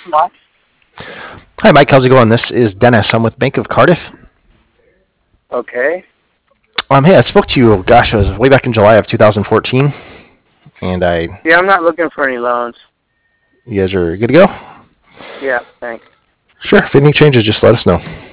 What? Hi, Mike. How's it going? This is Dennis. I'm with Bank of Cardiff. Okay. Hey, I spoke to you. Gosh, it was way back in July of 2014, and Yeah, I'm not looking for any loans. you guys are good to go. Yeah, thanks. Sure. If anything changes, just let us know.